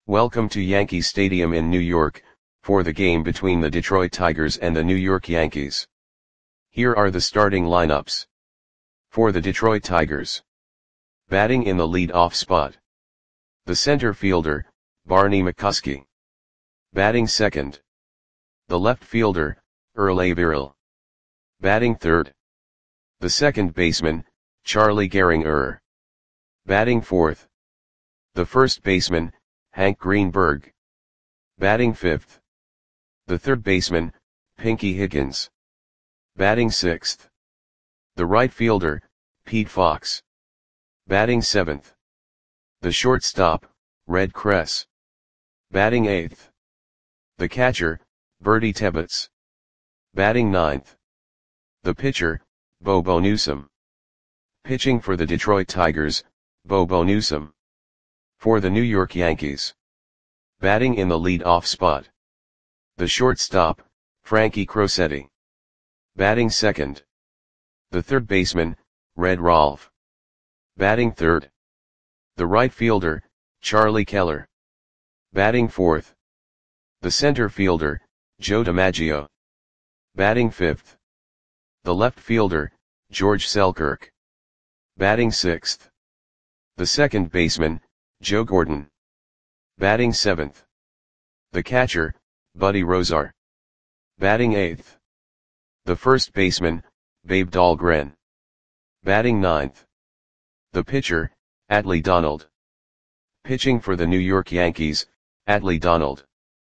Welcome to Yankee Stadium in New York, for the game between the Detroit Tigers and the New York Yankees. Here are the starting lineups. For the Detroit Tigers. Batting in the lead-off spot. The center fielder, Barney McCuskey. Batting second. The left fielder, Earl Averill. Batting third. The second baseman, Charlie Gehringer. Batting fourth. The first baseman, Hank Greenberg. Batting fifth. The third baseman, Pinky Higgins. Batting sixth. The right fielder, Pete Fox. Batting seventh. The shortstop, Red Kress. Batting eighth. The catcher, Bertie Tebbetts. Batting ninth. The pitcher, Bobo Newsom. Pitching for the Detroit Tigers, Bobo Newsom. For the New York Yankees. Batting in the lead-off spot. The shortstop, Frankie Crosetti. Batting second. The third baseman, Red Rolfe. Batting third. The right fielder, Charlie Keller. Batting fourth. The center fielder, Joe DiMaggio. Batting fifth. The left fielder, George Selkirk. Batting sixth. The second baseman, Joe Gordon. Batting seventh. The catcher, Buddy Rozar. Batting eighth. The first baseman, Babe Dahlgren. Batting ninth. The pitcher, Adley Donald. Pitching for the New York Yankees, Adley Donald.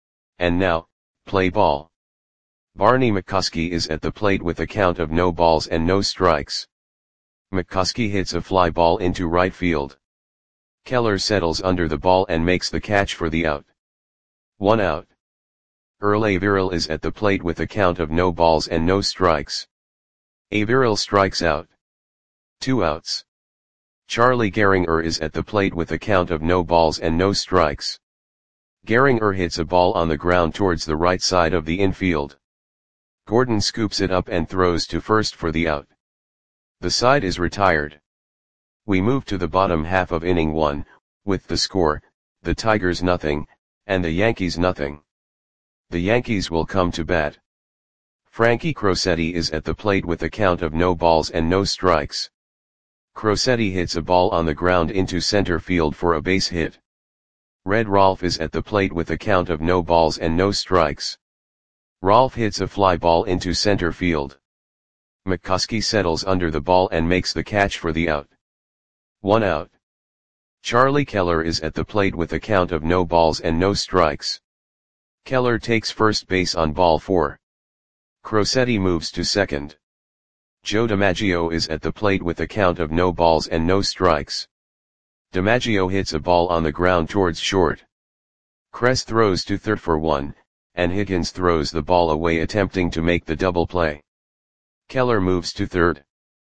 And now, play ball. Barney McCuskey is at the plate with a count of no balls and no strikes. McCuskey hits a fly ball into right field. Keller settles under the ball and makes the catch for the out. 1 out. Earl Averill is at the plate with a count of no balls and no strikes. Averill strikes out. 2 outs. Charlie Gehringer is at the plate with a count of no balls and no strikes. Gehringer hits a ball on the ground towards the right side of the infield. Gordon scoops it up and throws to first for the out. The side is retired. We move to the bottom half of inning 1, with the score, the Tigers nothing, and the Yankees nothing. The Yankees will come to bat. Frankie Crosetti is at the plate with a count of no balls and no strikes. Crosetti hits a ball on the ground into center field for a base hit. Red Rolfe is at the plate with a count of no balls and no strikes. Rolfe hits a fly ball into center field. McCuskey settles under the ball and makes the catch for the out. 1 out. Charlie Keller is at the plate with a count of no balls and no strikes. Keller takes first base on ball 4. Crosetti moves to second. Joe DiMaggio is at the plate with a count of no balls and no strikes. DiMaggio hits a ball on the ground towards short. Kress throws to third for 1, and Higgins throws the ball away attempting to make the double play. Keller moves to third.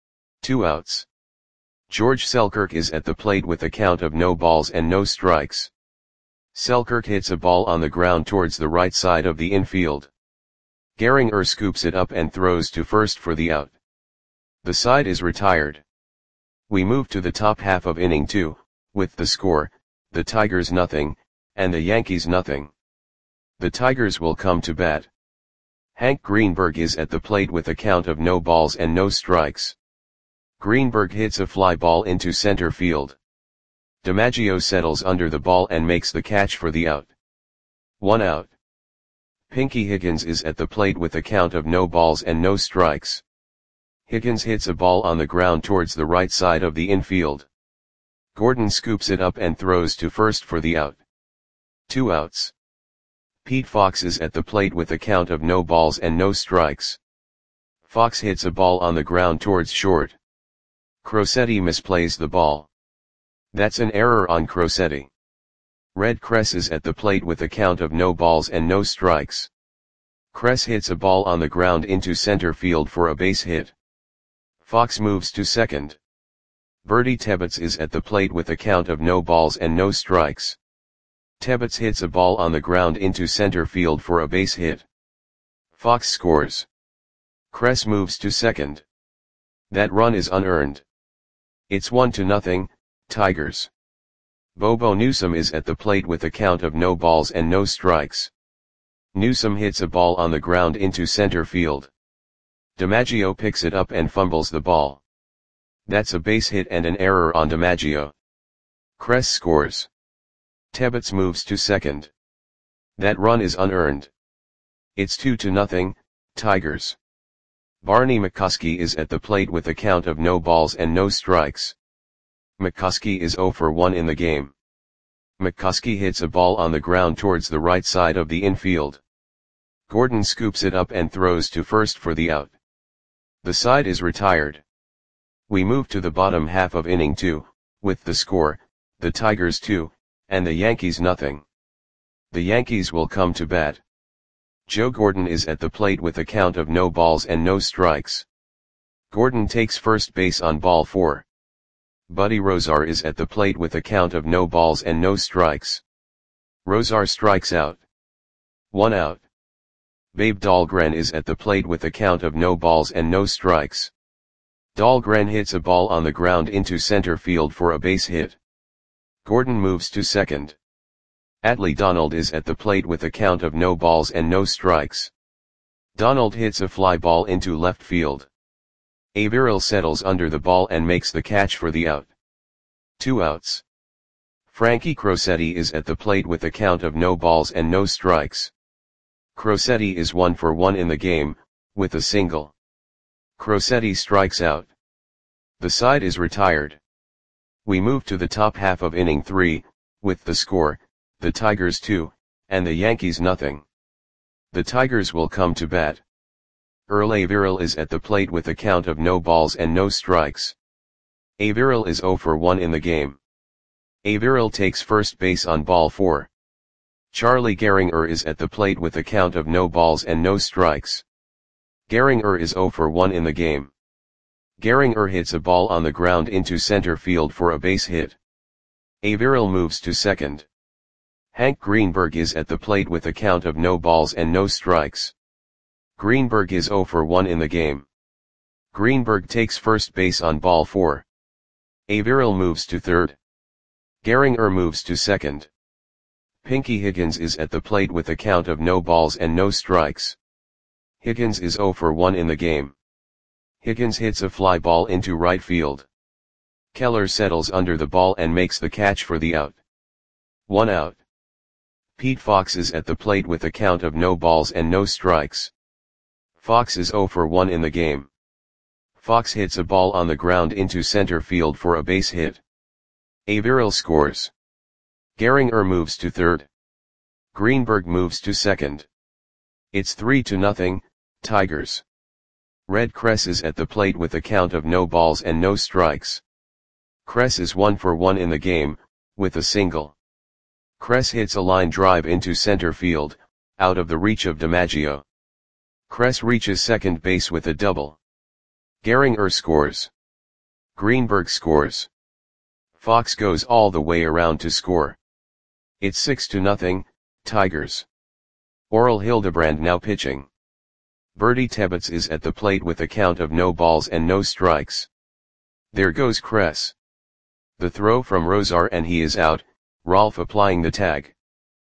2 outs. George Selkirk is at the plate with a count of no balls and no strikes. Selkirk hits a ball on the ground towards the right side of the infield. Gehringer scoops it up and throws to first for the out. The side is retired. We move to the top half of inning 2, with the score, the Tigers nothing, and the Yankees nothing. The Tigers will come to bat. Hank Greenberg is at the plate with a count of no balls and no strikes. Greenberg hits a fly ball into center field. DiMaggio settles under the ball and makes the catch for the out. 1 out. Pinky Higgins is at the plate with a count of no balls and no strikes. Higgins hits a ball on the ground towards the right side of the infield. Gordon scoops it up and throws to first for the out. 2 outs. Pete Fox is at the plate with a count of no balls and no strikes. Fox hits a ball on the ground towards short. Crosetti misplays the ball. That's an error on Crosetti. Red Kress is at the plate with a count of no balls and no strikes. Kress hits a ball on the ground into center field for a base hit. Fox moves to second. Bertie Tebbetts is at the plate with a count of no balls and no strikes. Tebbetts hits a ball on the ground into center field for a base hit. Fox scores. Kress moves to second. That run is unearned. It's 1-0, Tigers. Bobo Newsome is at the plate with a count of no balls and no strikes. Newsome hits a ball on the ground into center field. DiMaggio picks it up and fumbles the ball. That's a base hit and an error on DiMaggio. Kress scores. Tebbets moves to second. That run is unearned. It's 2-0, Tigers. Barney McCoskey is at the plate with a count of no balls and no strikes. McCoskey is 0 for 1 in the game. McCoskey hits a ball on the ground towards the right side of the infield. Gordon scoops it up and throws to first for the out. The side is retired. We move to the bottom half of inning 2, with the score, the Tigers 2, and the Yankees nothing. The Yankees will come to bat. Joe Gordon is at the plate with a count of no balls and no strikes. Gordon takes first base on ball 4. Buddy Rozar is at the plate with a count of no balls and no strikes. Rozar strikes out. 1 out. Babe Dahlgren is at the plate with a count of no balls and no strikes. Dahlgren hits a ball on the ground into center field for a base hit. Gordon moves to second. Atlee Donald is at the plate with a count of no balls and no strikes. Donald hits a fly ball into left field. Averill settles under the ball and makes the catch for the out. 2 outs. Frankie Crosetti is at the plate with a count of no balls and no strikes. Crosetti is 1 for 1 in the game, with a single. Crosetti strikes out. The side is retired. We move to the top half of inning 3, with the score, the Tigers 2, and the Yankees nothing. The Tigers will come to bat. Earl Averill is at the plate with a count of no balls and no strikes. Averill is 0 for 1 in the game. Averill takes first base on ball 4. Charlie Gehringer is at the plate with a count of no balls and no strikes. Gehringer is 0 for 1 in the game. Gehringer hits a ball on the ground into center field for a base hit. Averill moves to second. Hank Greenberg is at the plate with a count of no balls and no strikes. Greenberg is 0 for 1 in the game. Greenberg takes first base on ball 4. Averill moves to third. Gehringer moves to second. Pinky Higgins is at the plate with a count of no balls and no strikes. Higgins is 0 for 1 in the game. Higgins hits a fly ball into right field. Keller settles under the ball and makes the catch for the out. 1 out. Pete Fox is at the plate with a count of no balls and no strikes. Fox is 0 for 1 in the game. Fox hits a ball on the ground into center field for a base hit. Averill scores. Gehringer moves to third. Greenberg moves to second. It's 3-0, Tigers. Red Kress is at the plate with a count of no balls and no strikes. Kress is 1 for 1 in the game, with a single. Kress hits a line drive into center field, out of the reach of DiMaggio. Kress reaches second base with a double. Gehringer scores. Greenberg scores. Fox goes all the way around to score. It's 6-0, Tigers. Oral Hildebrand now pitching. Bertie Tebbets is at the plate with a count of no balls and no strikes. There goes Kress. The throw from Rozar and he is out, Rolfe applying the tag.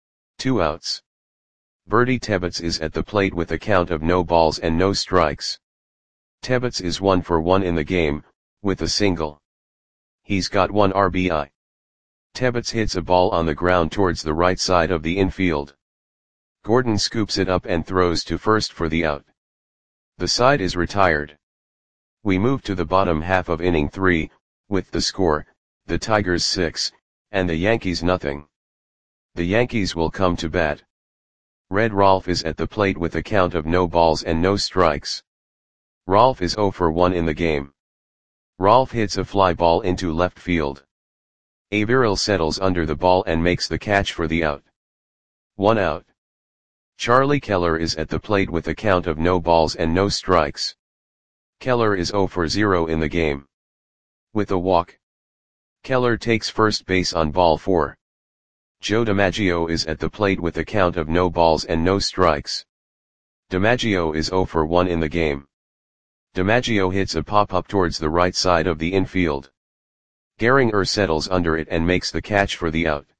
2 outs. Bertie Tebbets is at the plate with a count of no balls and no strikes. Tebbets is 1 for 1 in the game, with a single. He's got 1 RBI. Tebbets hits a ball on the ground towards the right side of the infield. Gordon scoops it up and throws to first for the out. The side is retired. We move to the bottom half of inning 3, with the score, the Tigers 6, and the Yankees nothing. The Yankees will come to bat. Red Rolfe is at the plate with a count of no balls and no strikes. Rolfe is 0 for 1 in the game. Rolfe hits a fly ball into left field. Averill settles under the ball and makes the catch for the out. 1 out. Charlie Keller is at the plate with a count of no balls and no strikes. Keller is 0 for 0 in the game. With a walk. Keller takes first base on ball 4. Joe DiMaggio is at the plate with a count of no balls and no strikes. DiMaggio is 0 for 1 in the game. DiMaggio hits a pop-up towards the right side of the infield. Gehringer settles under it and makes the catch for the out.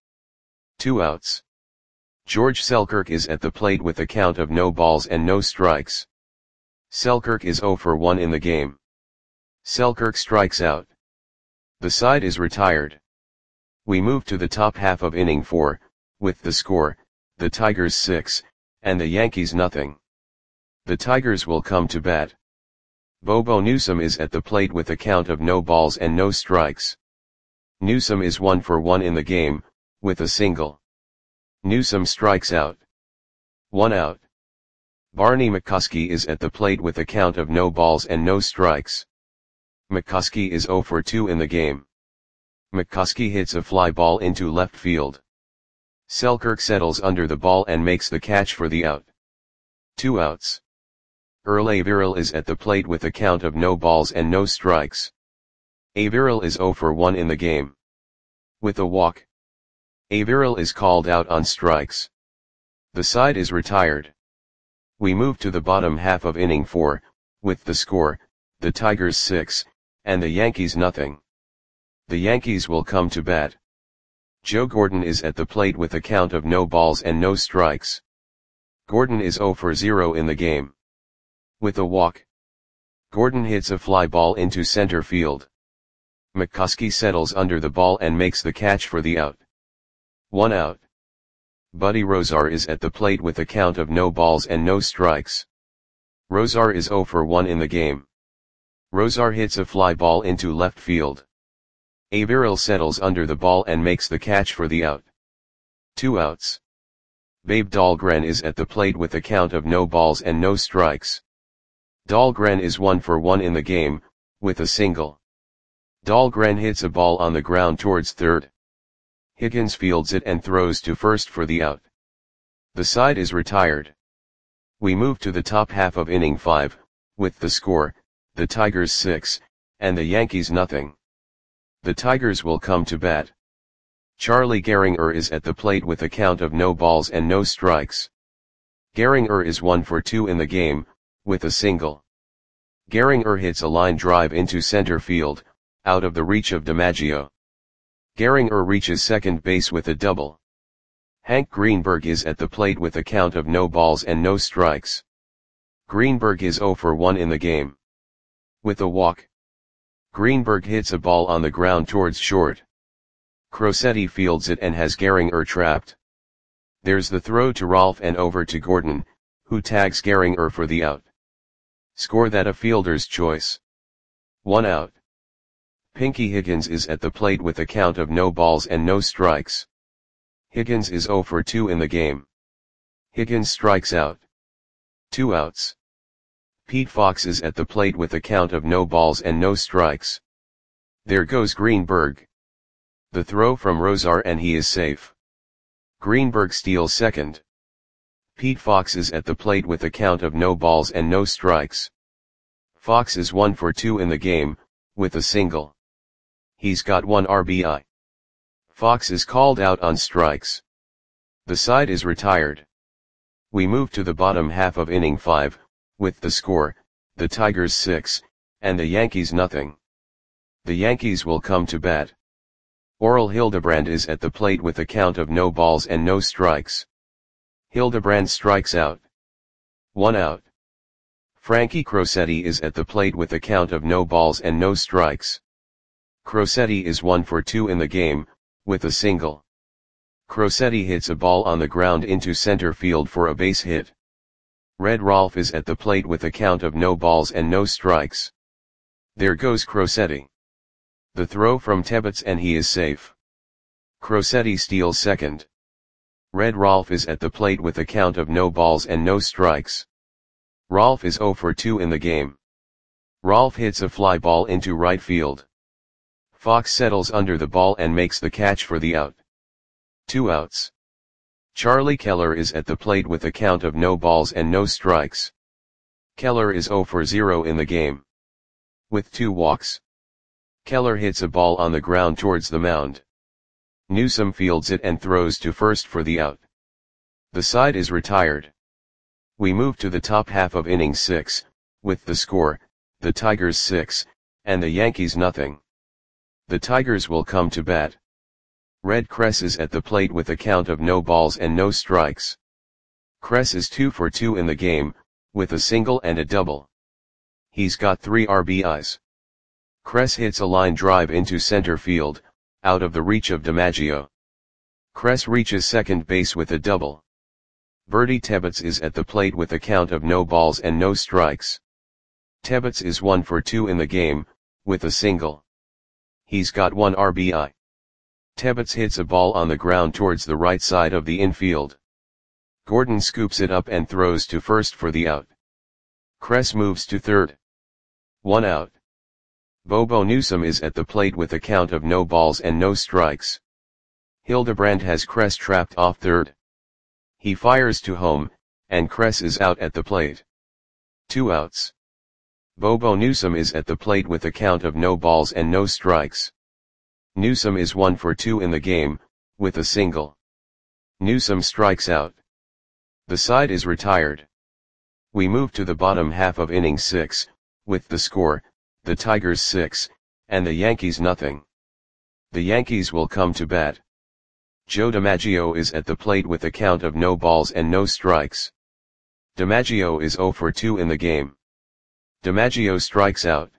2 outs. George Selkirk is at the plate with a count of no balls and no strikes. Selkirk is 0 for 1 in the game. Selkirk strikes out. The side is retired. We move to the top half of inning 4, with the score, the Tigers 6, and the Yankees nothing. The Tigers will come to bat. Bobo Newsom is at the plate with a count of no balls and no strikes. Newsom is 1 for 1 in the game, with a single. Newsom strikes out. 1 out. Barney McCoskey is at the plate with a count of no balls and no strikes. McCoskey is 0 for 2 in the game. McCoskey hits a fly ball into left field. Selkirk settles under the ball and makes the catch for the out. 2 outs. Earl Averill is at the plate with a count of no balls and no strikes. Averill is 0 for 1 in the game. With a walk, Averill is called out on strikes. The side is retired. We move to the bottom half of inning 4, with the score, the Tigers 6, and the Yankees nothing. The Yankees will come to bat. Joe Gordon is at the plate with a count of no balls and no strikes. Gordon is 0 for 0 in the game. With a walk, Gordon hits a fly ball into center field. McCoskey settles under the ball and makes the catch for the out. 1 out. Buddy Rozar is at the plate with a count of no balls and no strikes. Rozar is 0 for 1 in the game. Rozar hits a fly ball into left field. Averill settles under the ball and makes the catch for the out. 2 outs. Babe Dahlgren is at the plate with a count of no balls and no strikes. Dahlgren is 1 for 1 in the game, with a single. Dahlgren hits a ball on the ground towards third. Higgins fields it and throws to first for the out. The side is retired. We move to the top half of inning 5, with the score, the Tigers 6, and the Yankees nothing. The Tigers will come to bat. Charlie Gehringer is at the plate with a count of no balls and no strikes. Gehringer is 1 for 2 in the game, with a single. Gehringer hits a line drive into center field, out of the reach of DiMaggio. Gehringer reaches second base with a double. Hank Greenberg is at the plate with a count of no balls and no strikes. Greenberg is 0 for 1 in the game. With a walk, Greenberg hits a ball on the ground towards short. Crosetti fields it and has Gehringer trapped. There's the throw to Rolfe and over to Gordon, who tags Gehringer for the out. Score that a fielder's choice. 1 out. Pinky Higgins is at the plate with a count of no balls and no strikes. Higgins is 0 for 2 in the game. Higgins strikes out. 2 outs. Pete Fox is at the plate with a count of no balls and no strikes. There goes Greenberg. The throw from Rozar and he is safe. Greenberg steals second. Pete Fox is at the plate with a count of no balls and no strikes. Fox is 1 for 2 in the game, with a single. He's got 1 RBI. Fox is called out on strikes. The side is retired. We move to the bottom half of inning 5, with the score, the Tigers 6, and the Yankees nothing. The Yankees will come to bat. Orel Hildebrand is at the plate with a count of no balls and no strikes. Hildebrand strikes out. 1 out. Frankie Crosetti is at the plate with a count of no balls and no strikes. Crosetti is 1 for 2 in the game, with a single. Crosetti hits a ball on the ground into center field for a base hit. Red Rolfe is at the plate with a count of no balls and no strikes. There goes Crosetti. The throw from Tebbets and he is safe. Crosetti steals second. Red Rolfe is at the plate with a count of no balls and no strikes. Rolfe is 0 for 2 in the game. Rolfe hits a fly ball into right field. Fox settles under the ball and makes the catch for the out. 2 outs. Charlie Keller is at the plate with a count of no balls and no strikes. Keller is 0 for 0 in the game. With 2 walks, Keller hits a ball on the ground towards the mound. Newsom fields it and throws to first for the out. The side is retired. We move to the top half of inning 6, with the score, the Tigers 6, and the Yankees nothing. The Tigers will come to bat. Red Cress is at the plate with a count of no balls and no strikes. Cress is 2 for 2 in the game, with a single and a double. He's got 3 RBIs. Cress hits a line drive into center field, out of the reach of DiMaggio. Cress reaches second base with a double. Bertie Tebbetts is at the plate with a count of no balls and no strikes. Tebbetts is 1 for 2 in the game, with a single. He's got 1 RBI. Tebbetts hits a ball on the ground towards the right side of the infield. Gordon scoops it up and throws to first for the out. Cress moves to third. 1 out. Bobo Newsome is at the plate with a count of no balls and no strikes. Hildebrand has Cress trapped off third. He fires to home, and Cress is out at the plate. 2 outs. Bobo Newsome is at the plate with a count of no balls and no strikes. Newsome is 1 for 2 in the game, with a single. Newsome strikes out. The side is retired. We move to the bottom half of inning 6, with the score, the Tigers 6, and the Yankees nothing. The Yankees will come to bat. Joe DiMaggio is at the plate with a count of no balls and no strikes. DiMaggio is 0 for 2 in the game. DiMaggio strikes out.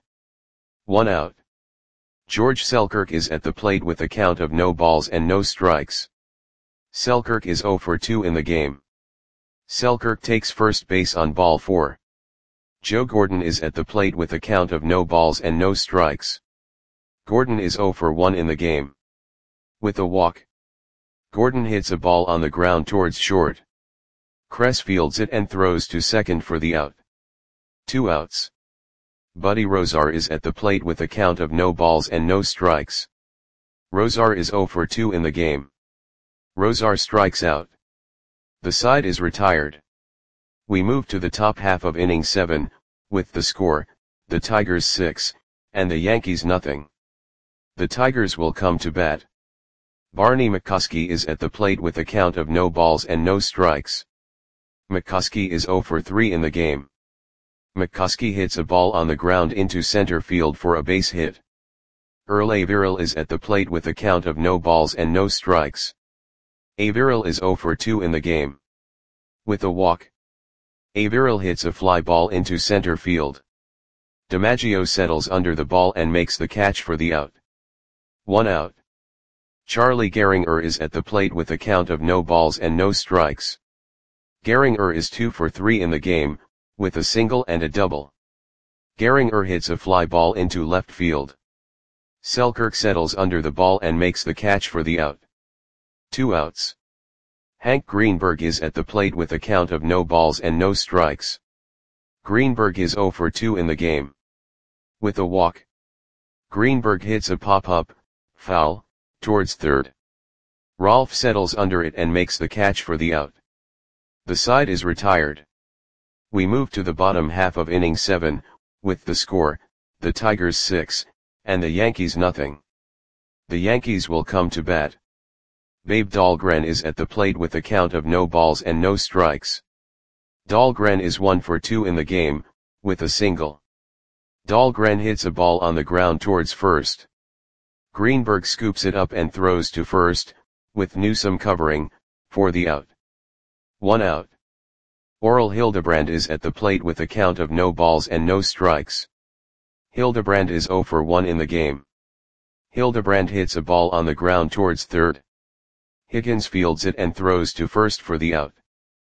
1 out. George Selkirk is at the plate with a count of no balls and no strikes. Selkirk is 0 for 2 in the game. Selkirk takes first base on ball 4. Joe Gordon is at the plate with a count of no balls and no strikes. Gordon is 0 for 1 in the game. With a walk. Gordon hits a ball on the ground towards short. Cress fields it and throws to second for the out. 2 outs. Buddy Rozar is at the plate with a count of no balls and no strikes. Rozar is 0 for 2 in the game. Rozar strikes out. The side is retired. We move to the top half of inning 7, with the score, the Tigers 6, and the Yankees nothing. The Tigers will come to bat. Barney McCuskey is at the plate with a count of no balls and no strikes. McCuskey is 0 for 3 in the game. McCuskey hits a ball on the ground into center field for a base hit. Earl Averill is at the plate with a count of no balls and no strikes. Averill is 0 for 2 in the game. With a walk. Averill hits a fly ball into center field. DiMaggio settles under the ball and makes the catch for the out. 1 out. Charlie Gehringer is at the plate with a count of no balls and no strikes. Gehringer is 2 for 3 in the game, with a single and a double. Gehringer hits a fly ball into left field. Selkirk settles under the ball and makes the catch for the out. 2 outs. Hank Greenberg is at the plate with a count of no balls and no strikes. Greenberg is 0 for 2 in the game. With a walk. Greenberg hits a pop-up, foul, towards third. Rolfe settles under it and makes the catch for the out. The side is retired. We move to the bottom half of inning 7, with the score, the Tigers 6, and the Yankees nothing. The Yankees will come to bat. Babe Dahlgren is at the plate with a count of no balls and no strikes. Dahlgren is 1 for 2 in the game, with a single. Dahlgren hits a ball on the ground towards first. Greenberg scoops it up and throws to first, with Newsome covering, for the out. 1 out. Orel Hildebrand is at the plate with a count of no balls and no strikes. Hildebrand is 0 for 1 in the game. Hildebrand hits a ball on the ground towards third. Higgins fields it and throws to first for the out.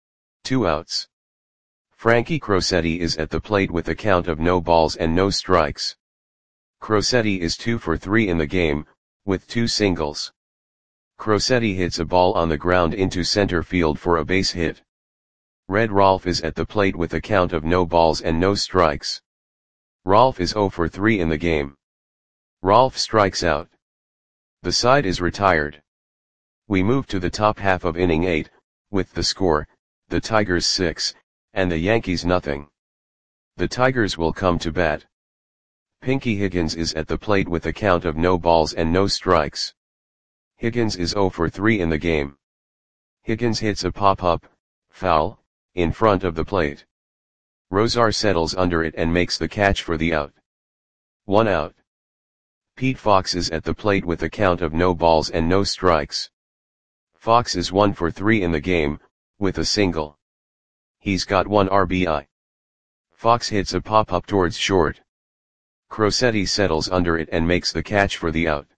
2 outs. Frankie Crosetti is at the plate with a count of no balls and no strikes. Crosetti is 2 for 3 in the game, with 2 singles. Crosetti hits a ball on the ground into center field for a base hit. Red Rolfe is at the plate with a count of no balls and no strikes. Rolfe is 0 for 3 in the game. Rolfe strikes out. The side is retired. We move to the top half of inning 8, with the score, the Tigers 6, and the Yankees nothing. The Tigers will come to bat. Pinky Higgins is at the plate with a count of no balls and no strikes. Higgins is 0 for 3 in the game. Higgins hits a pop-up, foul, in front of the plate. Rozar settles under it and makes the catch for the out. 1 out. Pete Fox is at the plate with a count of no balls and no strikes. Fox is 1 for 3 in the game, with a single. He's got 1 RBI. Fox hits a pop-up towards short. Crosetti settles under it and makes the catch for the out.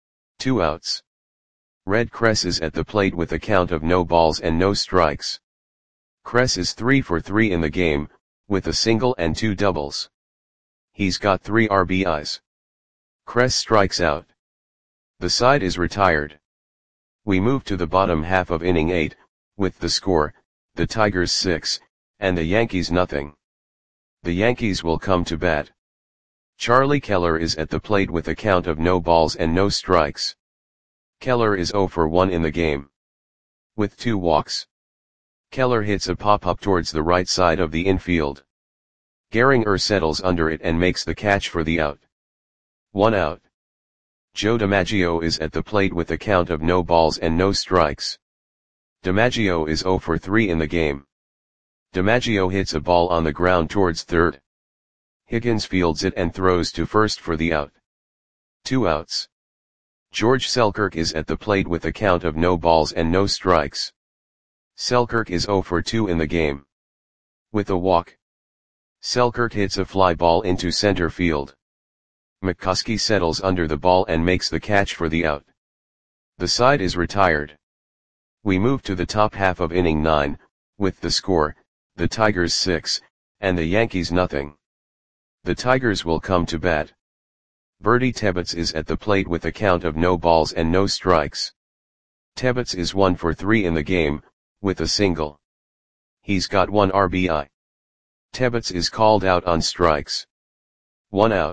2 outs. Red Cress is at the plate with a count of no balls and no strikes. Cress is 3 for 3 in the game, with a single and 2 doubles. He's got 3 RBIs. Cress strikes out. The side is retired. We move to the bottom half of inning 8, with the score, the Tigers 6, and the Yankees nothing. The Yankees will come to bat. Charlie Keller is at the plate with a count of no balls and no strikes. Keller is 0 for 1 in the game. With 2 walks. Keller hits a pop-up towards the right side of the infield. Gehringer settles under it and makes the catch for the out. 1 out. Joe DiMaggio is at the plate with a count of no balls and no strikes. DiMaggio is 0 for 3 in the game. DiMaggio hits a ball on the ground towards third. Higgins fields it and throws to first for the out. 2 outs. George Selkirk is at the plate with a count of no balls and no strikes. Selkirk is 0 for 2 in the game. With a walk. Selkirk hits a fly ball into center field. McCuskey settles under the ball and makes the catch for the out. The side is retired. We move to the top half of inning 9, with the score, the Tigers 6, and the Yankees nothing. The Tigers will come to bat. Bertie Tebbetts is at the plate with a count of no balls and no strikes. Tebbetts is 1 for 3 in the game, with a single. He's got 1 RBI. Tebbetts is called out on strikes. 1 out.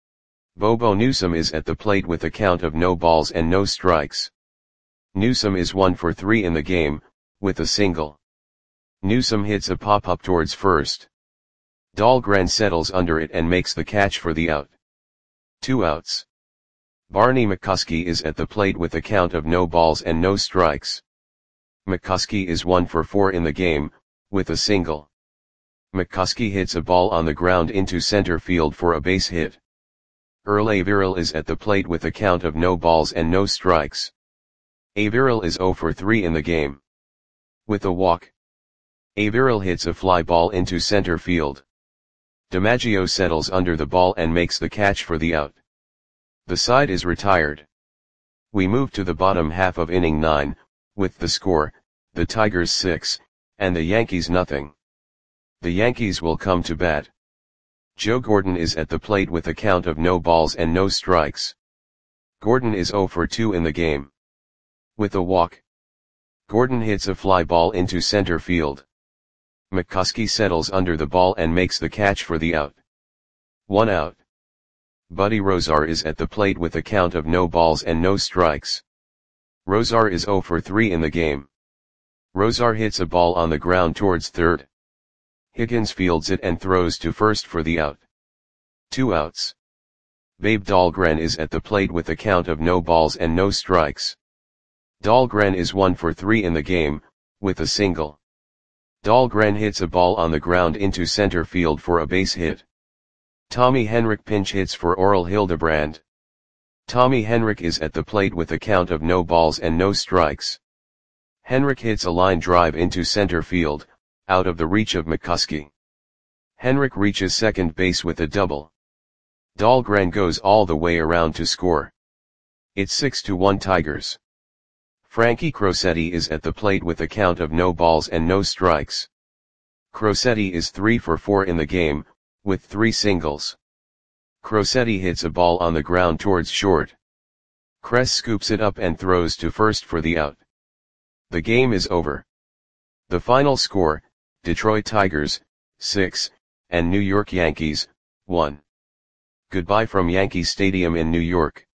Bobo Newsom is at the plate with a count of no balls and no strikes. Newsom is 1 for 3 in the game, with a single. Newsom hits a pop-up towards first. Dahlgren settles under it and makes the catch for the out. 2 outs. Barney McCuskey is at the plate with a count of no balls and no strikes. McCuskey is 1 for 4 in the game, with a single. McCuskey hits a ball on the ground into center field for a base hit. Earl Averill is at the plate with a count of no balls and no strikes. Averill is 0 for 3 in the game. With a walk. Averill hits a fly ball into center field. DiMaggio settles under the ball and makes the catch for the out. The side is retired. We move to the bottom half of inning 9, with the score, the Tigers 6, and the Yankees nothing. The Yankees will come to bat. Joe Gordon is at the plate with a count of no balls and no strikes. Gordon is 0 for 2 in the game. With a walk. Gordon hits a fly ball into center field. McCuskey settles under the ball and makes the catch for the out. 1 out. Buddy Rozar is at the plate with a count of no balls and no strikes. Rozar is 0 for 3 in the game. Rozar hits a ball on the ground towards third. Higgins fields it and throws to first for the out. 2 outs. Babe Dahlgren is at the plate with a count of no balls and no strikes. Dahlgren is 1 for 3 in the game, with a single. Dahlgren hits a ball on the ground into center field for a base hit. Tommy Henrich pinch hits for Oral Hildebrand. Tommy Henrich is at the plate with a count of no balls and no strikes. Henrich hits a line drive into center field, out of the reach of McCuskey. Henrich reaches second base with a double. Dahlgren goes all the way around to score. It's 6-1 Tigers. Frankie Crosetti is at the plate with a count of no balls and no strikes. Crosetti is 3 for 4 in the game, with 3 singles. Crosetti hits a ball on the ground towards short. Cress scoops it up and throws to first for the out. The game is over. The final score, Detroit Tigers, 6, and New York Yankees, 1. Goodbye from Yankee Stadium in New York.